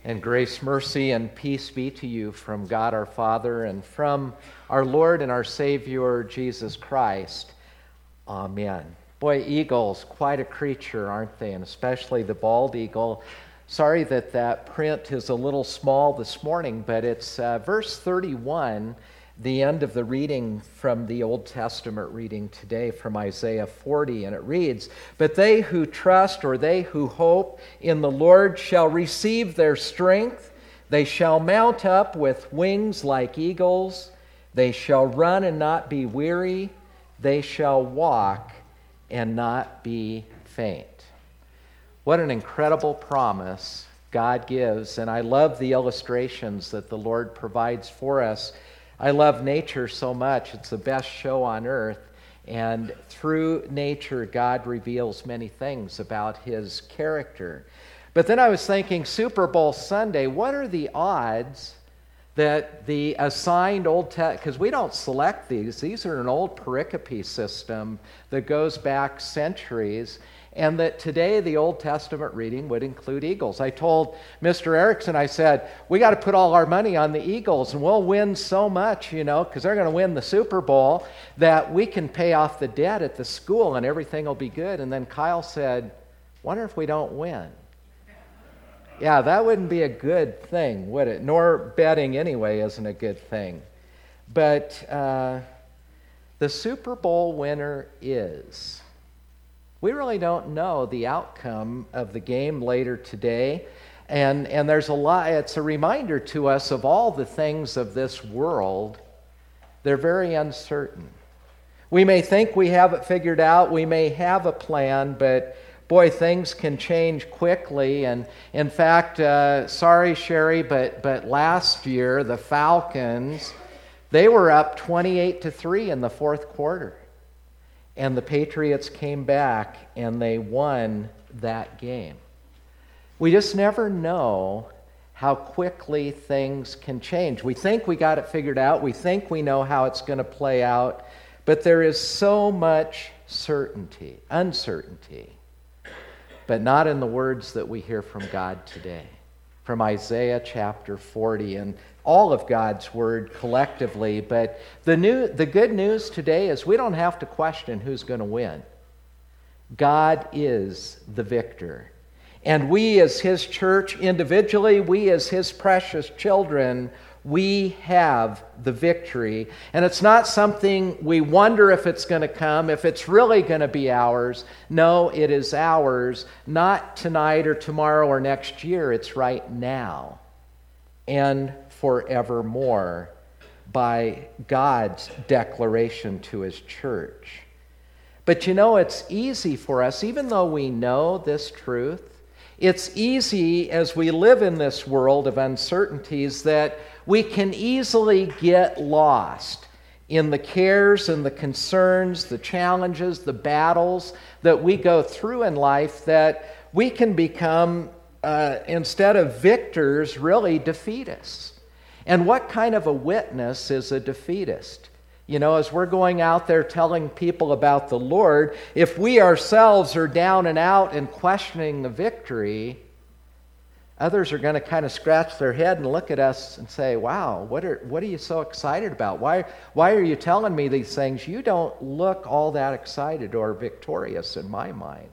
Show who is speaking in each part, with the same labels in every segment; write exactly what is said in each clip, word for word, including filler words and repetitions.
Speaker 1: And grace, mercy, and peace be to you from God our Father and from our Lord and our Savior, Jesus Christ. Amen. Boy, eagles, quite a creature, aren't they? And especially the bald eagle. Sorry that that print is a little small this morning, but it's uh, verse thirty-one, the end of the reading from the Old Testament reading today from Isaiah forty, and it reads, "But they who trust, or they who hope in the Lord, shall receive their strength. They shall mount up with wings like eagles. They shall run and not be weary. They shall walk and not be faint." What an incredible promise God gives, and I love the illustrations that the Lord provides for us. I love nature so much. It's the best show on earth. And through nature, God reveals many things about his character. But then I was thinking, Super Bowl Sunday, what are the odds that the assigned Old Testament, because we don't select these, these are an old pericope system that goes back centuries, and that today the Old Testament reading would include eagles. I told Mister Erickson, I said, we got to put all our money on the Eagles and we'll win so much, you know, because they're going to win the Super Bowl, that we can pay off the debt at the school and everything will be good. And then Kyle said, wonder if we don't win. Yeah, that wouldn't be a good thing, would it? Nor betting anyway isn't a good thing. But uh, the Super Bowl winner is... We really don't know the outcome of the game later today. And, and there's a lot, it's a reminder to us of all the things of this world. They're very uncertain. We may think we have it figured out, we may have a plan, but boy, things can change quickly. And in fact, uh, sorry, Sherry, but, but last year, the Falcons, they were up twenty-eight to three in the fourth quarter. And the Patriots came back and they won that game. We just never know how quickly things can change. We think we got it figured out. We think we know how it's going to play out. But there is so much certainty, uncertainty, but not in the words that we hear from God today, from Isaiah chapter forty and all of God's word collectively. But the new, the good news today is we don't have to question who's going to win. God is the victor. And we as his church individually, we as his precious children, we have the victory. And it's not something we wonder if it's going to come, if it's really going to be ours. No, it is ours, not tonight or tomorrow or next year. It's right now and forevermore by God's declaration to his church. But you know, it's easy for us, even though we know this truth, it's easy as we live in this world of uncertainties that we can easily get lost in the cares and the concerns, the challenges, the battles that we go through in life, that we can become, uh, instead of victors, really defeatists. And what kind of a witness is a defeatist? You know, as we're going out there telling people about the Lord, if we ourselves are down and out and questioning the victory, others are going to kind of scratch their head and look at us and say, wow, what are what are you so excited about? Why, why are you telling me these things? You don't look all that excited or victorious in my mind.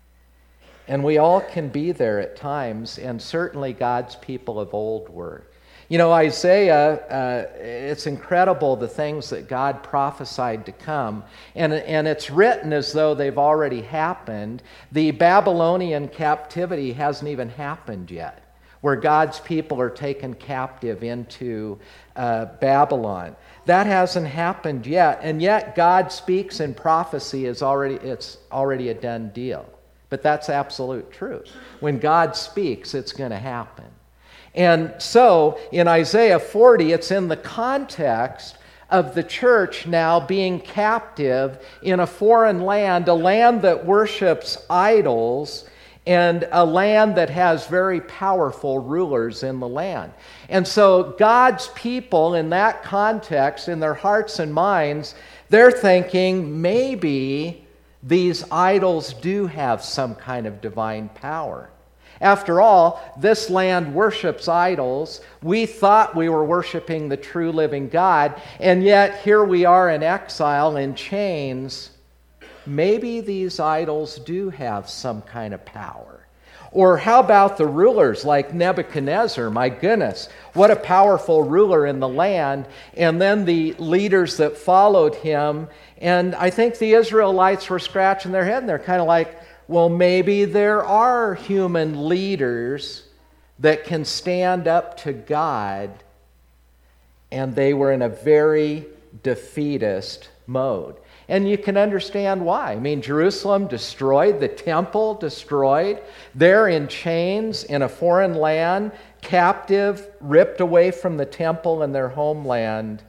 Speaker 1: And we all can be there at times, and certainly God's people of old were. You know, Isaiah, uh, it's incredible the things that God prophesied to come. And, and it's written as though they've already happened. The Babylonian captivity hasn't even happened yet, where God's people are taken captive into uh, Babylon. That hasn't happened yet. And yet God speaks in prophecy as already, it's already a done deal. But that's absolute truth. When God speaks, it's going to happen. And so, in Isaiah forty, it's in the context of the church now being captive in a foreign land, a land that worships idols, and a land that has very powerful rulers in the land. And so, God's people, in that context, in their hearts and minds, they're thinking maybe these idols do have some kind of divine power. After all, this land worships idols. We thought we were worshiping the true living God, and yet here we are in exile, in chains. Maybe these idols do have some kind of power. Or how about the rulers like Nebuchadnezzar? My goodness, what a powerful ruler in the land. And then the leaders that followed him. And I think the Israelites were scratching their head, and they're kind of like, well, maybe there are human leaders that can stand up to God. And they were in a very defeatist mode. And you can understand why. I mean, Jerusalem destroyed, the temple destroyed. They're in chains in a foreign land, captive, ripped away from the temple and their homeland.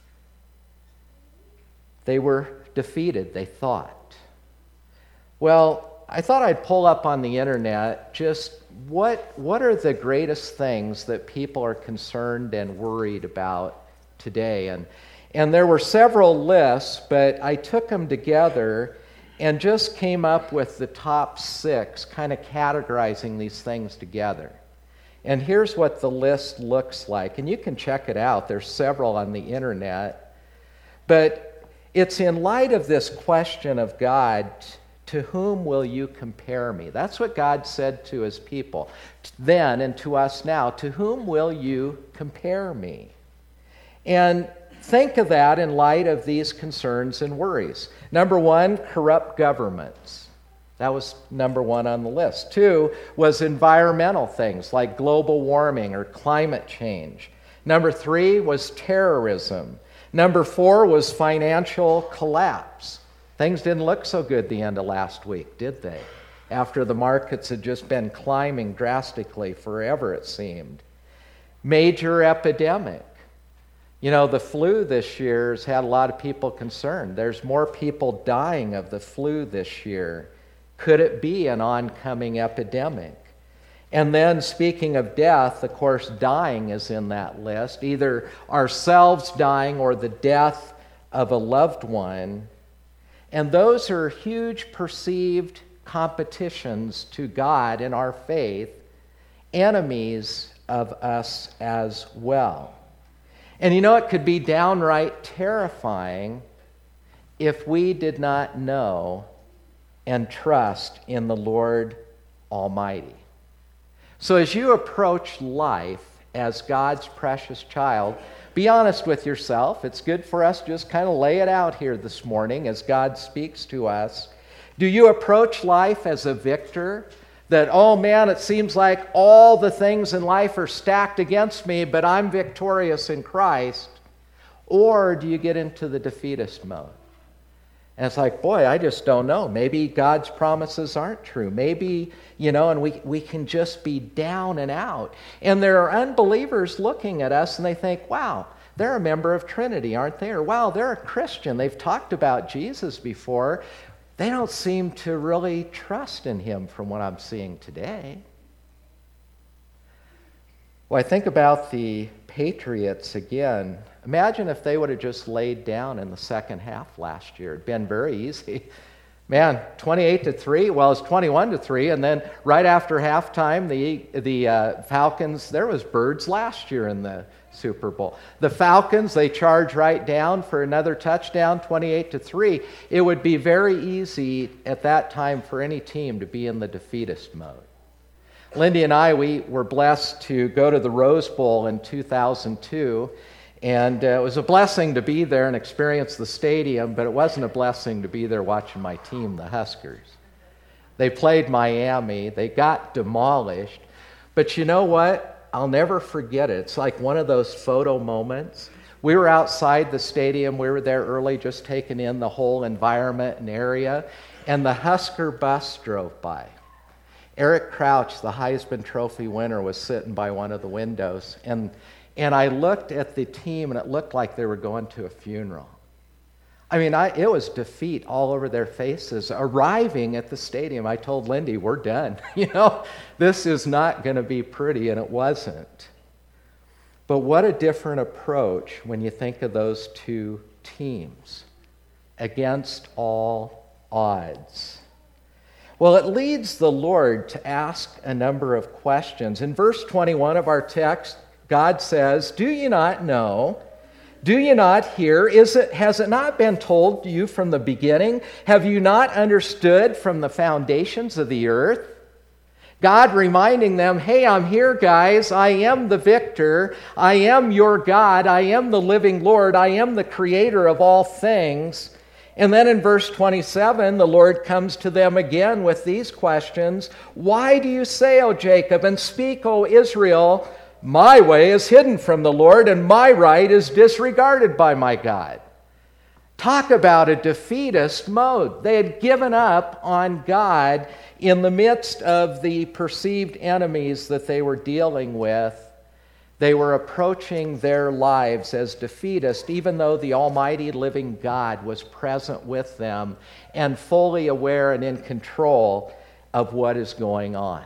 Speaker 1: They were defeated, they thought. Well, I thought I'd pull up on the internet just what, what are the greatest things that people are concerned and worried about today. And And there were several lists, but I took them together and just came up with the top six, kind of categorizing these things together. And here's what the list looks like. And you can check it out. There's several on the internet. But it's in light of this question of God, to whom will you compare me? That's what God said to his people then and to us now. To whom will you compare me? And think of that in light of these concerns and worries. Number one, corrupt governments. That was number one on the list. Two was environmental things like global warming or climate change. Number three was terrorism. Number four was financial collapse. Things didn't look so good the end of last week, did they? After the markets had just been climbing drastically forever, it seemed. Major epidemic. You know, the flu this year has had a lot of people concerned. There's more people dying of the flu this year. Could it be an oncoming epidemic? And then, speaking of death, of course, dying is in that list. Either ourselves dying or the death of a loved one. And those are huge perceived competitions to God in our faith, enemies of us as well. And you know, it could be downright terrifying if we did not know and trust in the Lord Almighty. So as you approach life as God's precious child, be honest with yourself. It's good for us to just kind of lay it out here this morning as God speaks to us. Do you approach life as a victor? That, oh man, it seems like all the things in life are stacked against me, but I'm victorious in Christ? Or do you get into the defeatist mode? And it's like, boy, I just don't know. Maybe God's promises aren't true. Maybe, you know, and we, we can just be down and out. And there are unbelievers looking at us and they think, wow, they're a member of Trinity, aren't they? Or wow, they're a Christian. They've talked about Jesus before. They don't seem to really trust in him from what I'm seeing today. Well, I think about the Patriots again. Imagine if they would have just laid down in the second half last year. It'd been very easy. Man, twenty-eight to three, well, it's twenty-one to three, and then right after halftime, the, the uh, Falcons, there was birds last year in the Super Bowl. The Falcons, they charge right down for another touchdown, twenty-eight to three. It would be very easy at that time for any team to be in the defeatist mode. Lindy and I, we were blessed to go to the Rose Bowl in two thousand two, and uh, it was a blessing to be there and experience the stadium, but it wasn't a blessing to be there watching my team, the Huskers. They played Miami. They got demolished. But you know what? I'll never forget it. It's like one of those photo moments. We were outside the stadium. We were there early just taking in the whole environment and area, and the Husker bus drove by. Eric Crouch, the Heisman Trophy winner, was sitting by one of the windows, and and I looked at the team, and it looked like they were going to a funeral. I mean, I, it was defeat all over their faces. Arriving at the stadium, I told Lindy, we're done. You know, this is not going to be pretty, and it wasn't. But what a different approach when you think of those two teams against all odds. Well, it leads the Lord to ask a number of questions. In verse twenty-one of our text, God says, "Do you not know? Do you not hear? Is it, has it not been told to you from the beginning? Have you not understood from the foundations of the earth?" God reminding them, hey, I'm here, guys. I am the victor. I am your God. I am the living Lord. I am the creator of all things. And then in verse twenty-seven, the Lord comes to them again with these questions. "Why do you say, O Jacob, and speak, O Israel, my way is hidden from the Lord, and my right is disregarded by my God?" Talk about a defeatist mode. They had given up on God in the midst of the perceived enemies that they were dealing with. They were approaching their lives as defeatist, even though the almighty living God was present with them and fully aware and in control of what is going on.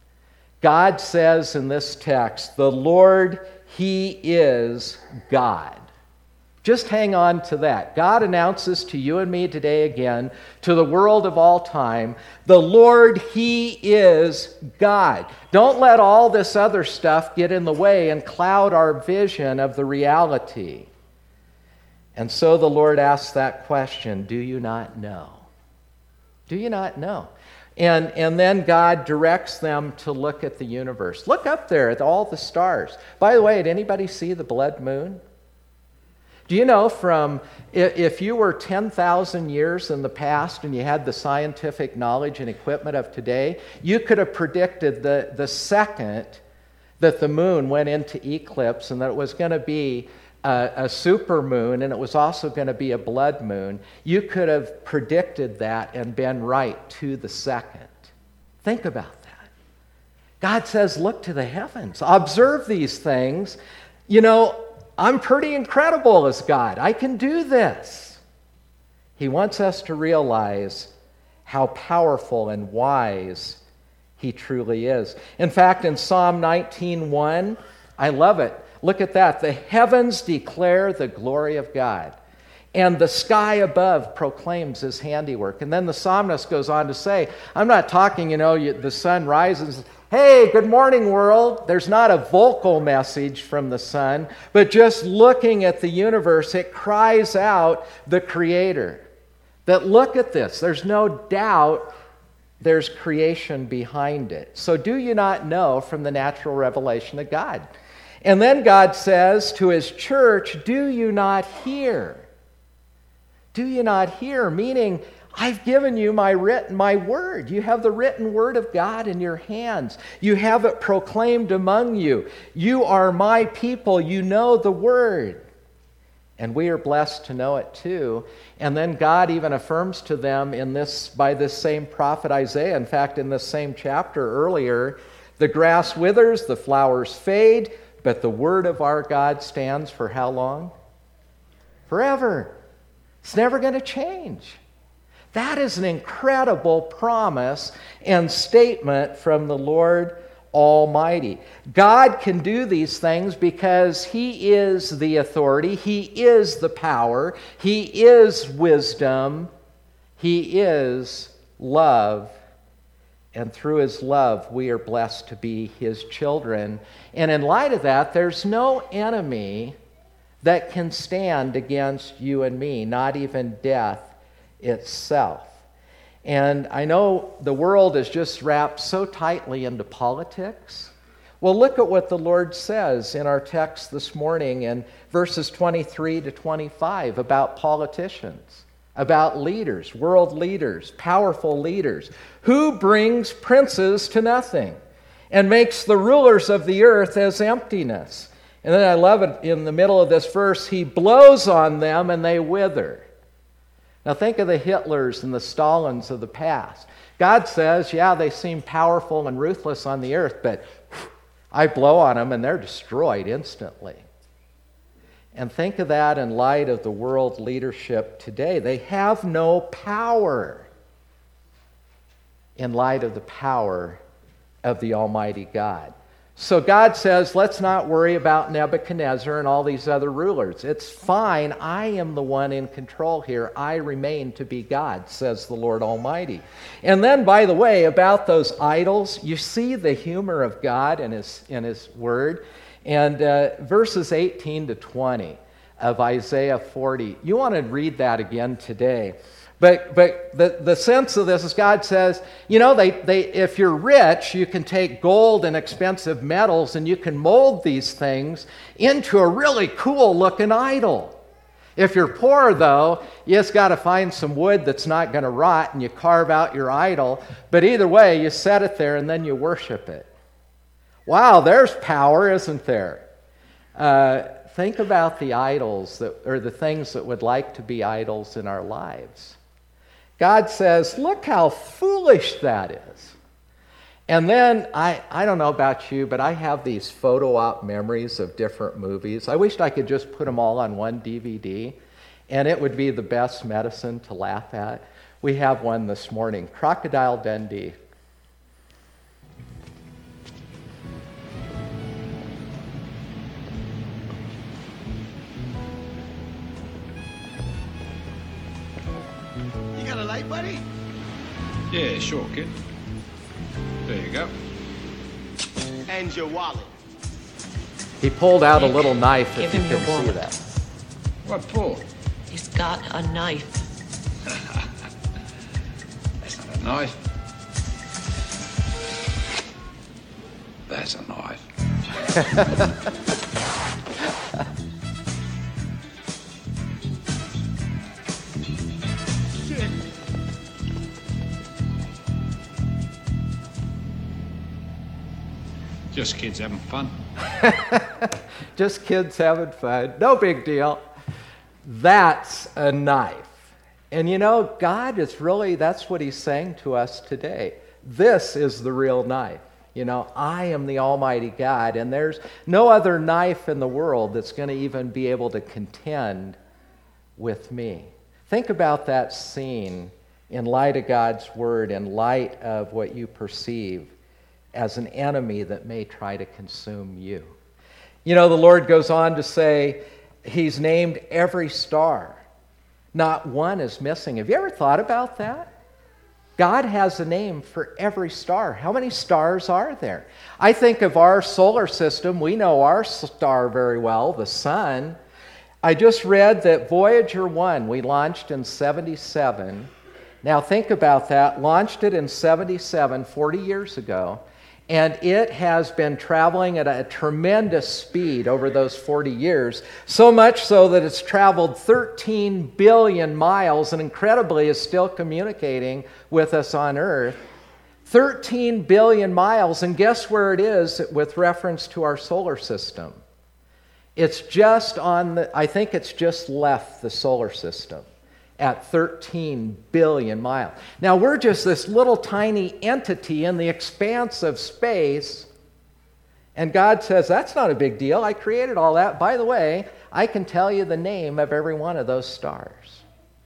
Speaker 1: God says in this text, the Lord, He is God. Just hang on to that. God announces to you and me today again, to the world of all time, the Lord, He is God. Don't let all this other stuff get in the way and cloud our vision of the reality. And so the Lord asks that question, do you not know? Do you not know? And, and then God directs them to look at the universe. Look up there at all the stars. By the way, did anybody see the blood moon? Do you know from, if you were ten thousand years in the past and you had the scientific knowledge and equipment of today, you could have predicted the, the second that the moon went into eclipse and that it was going to be a, a super moon and it was also going to be a blood moon. You could have predicted that and been right to the second. Think about that. God says, look to the heavens. Observe these things. You know, I'm pretty incredible as God. I can do this. He wants us to realize how powerful and wise He truly is. In fact, in Psalm nineteen one, I love it. Look at that. The heavens declare the glory of God, and the sky above proclaims His handiwork. And then the psalmist goes on to say, I'm not talking, you know, you, the sun rises, hey, good morning, world. There's not a vocal message from the sun, but just looking at the universe, it cries out the Creator. That look at this. There's no doubt there's creation behind it. So do you not know from the natural revelation of God? And then God says to His church, do you not hear? Do you not hear? Meaning, I've given you my written, my word. You have the written word of God in your hands. You have it proclaimed among you. You are my people. You know the word. And we are blessed to know it too. And then God even affirms to them in this, by this same prophet Isaiah, in fact, in this same chapter earlier, the grass withers, the flowers fade, but the word of our God stands for how long? Forever. It's never going to change. That is an incredible promise and statement from the Lord Almighty. God can do these things because He is the authority, He is the power, He is wisdom, He is love, and through His love we are blessed to be His children. And in light of that, there's no enemy that can stand against you and me, not even death itself. And I know the world is just wrapped so tightly into politics. Well, look at what the Lord says in our text this morning in verses twenty-three to twenty-five about politicians, about leaders, world leaders, powerful leaders. Who brings princes to nothing and makes the rulers of the earth as emptiness? And then I love it in the middle of this verse, He blows on them and they wither. Now think of the Hitlers and the Stalins of the past. God says, yeah, they seem powerful and ruthless on the earth, but I blow on them and they're destroyed instantly. And think of that in light of the world leadership today. They have no power in light of the power of the Almighty God. So God says, let's not worry about Nebuchadnezzar and all these other rulers. It's fine. I am the one in control here. I remain to be God, says the Lord Almighty. And then, by the way, about those idols, you see the humor of God in his, in his word. And uh, verses eighteen to twenty of Isaiah forty, you want to read that again today. But but the, the sense of this is God says, you know, they, they if you're rich, you can take gold and expensive metals and you can mold these things into a really cool looking idol. If you're poor, though, you just got to find some wood that's not going to rot and you carve out your idol. But either way, you set it there and then you worship it. Wow, there's power, isn't there? Uh, think about the idols that, or the things that would like to be idols in our lives. God says, look how foolish that is. And then, I, I don't know about you, but I have these photo op memories of different movies. I wished I could just put them all on one D V D, and it would be the best medicine to laugh at. We have one this morning, Crocodile Dundee.
Speaker 2: You got a light, buddy?
Speaker 3: Yeah, sure, kid. There you go.
Speaker 2: And your wallet.
Speaker 1: He pulled out a little knife, if
Speaker 4: Give
Speaker 1: you
Speaker 4: him your
Speaker 1: can see
Speaker 4: wallet.
Speaker 1: that.
Speaker 3: What for?
Speaker 4: He's got a knife.
Speaker 3: That's not a knife. That's a knife.
Speaker 2: Shit.
Speaker 3: Just kids having fun.
Speaker 1: Just kids having fun. No big deal. That's a knife. And you know, God is really, that's what he's saying to us today. This is the real knife. You know, I am the Almighty God, and there's no other knife in the world that's going to even be able to contend with me. Think about that scene in light of God's word, in light of what you perceive as an enemy that may try to consume you. You know, the Lord goes on to say he's named every star. Not one is missing. Have you ever thought about that? God has a name for every star. How many stars are there? I think of our solar system. We know our star very well, the sun. I just read that Voyager one, we launched in seventy-seven. Now think about that. Launched it in seventy-seven, forty years ago. And it has been traveling at a tremendous speed over those forty years, so much so that it's traveled thirteen billion miles and incredibly is still communicating with us on Earth. thirteen billion miles, and guess where it is with reference to our solar system? It's just on the, I think it's just left the solar system at thirteen billion miles. Now, we're just this little tiny entity in the expanse of space, and God says, that's not a big deal. I created all that. By the way, I can tell you the name of every one of those stars.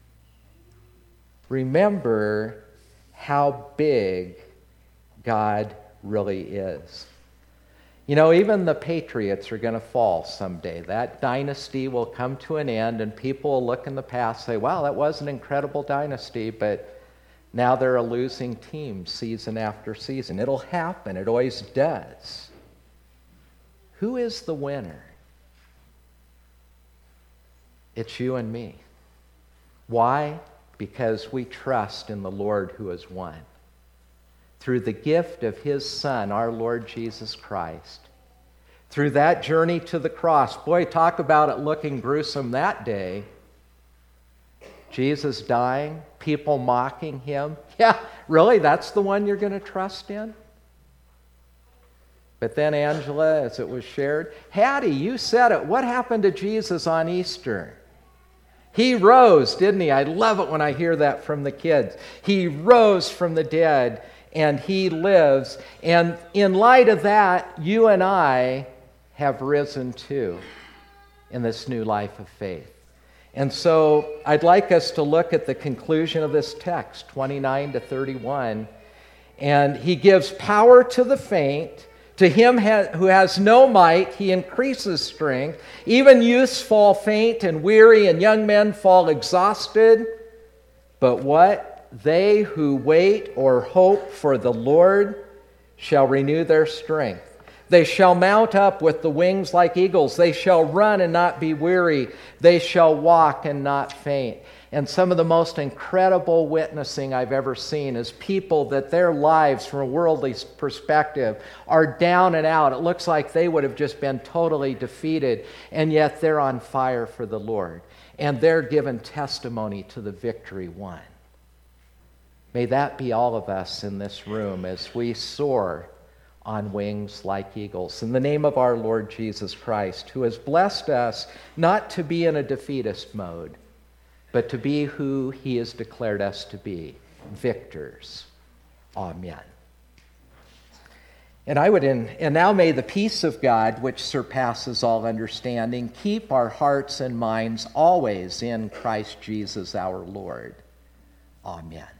Speaker 1: Remember how big God really is. You know, even the patriots are going to fall someday. That dynasty will come to an end, and people will look in the past and say, wow, that was an incredible dynasty, but now they're a losing team season after season. It'll happen. It always does. Who is the winner? It's you and me. Why? Because we trust in the Lord who has won. Through the gift of his Son, our Lord Jesus Christ. Through that journey to the cross. Boy, talk about it looking gruesome that day. Jesus dying, people mocking him. Yeah, really? That's the one you're going to trust in? But then, Angela, as it was shared, Hattie, you said it. What happened to Jesus on Easter? He rose, didn't he? I love it when I hear that from the kids. He rose from the dead. And he lives. And in light of that, you and I have risen too in this new life of faith. And so I'd like us to look at the conclusion of this text, twenty-nine to thirty-one. And he gives power to the faint, To him ha- who has no might, he increases strength. Even youths fall faint and weary, and young men fall exhausted. But what? They who wait or hope for the Lord shall renew their strength. They shall mount up with the wings like eagles. They shall run and not be weary. They shall walk and not faint. And some of the most incredible witnessing I've ever seen is people that their lives, from a worldly perspective, are down and out. It looks like they would have just been totally defeated, and yet they're on fire for the Lord. And they're given testimony to the victory won. May that be all of us in this room as we soar on wings like eagles. In the name of our Lord Jesus Christ, who has blessed us not to be in a defeatist mode, but to be who he has declared us to be, victors. Amen. And I would, in, and now may the peace of God, which surpasses all understanding, keep our hearts and minds always in Christ Jesus our Lord. Amen.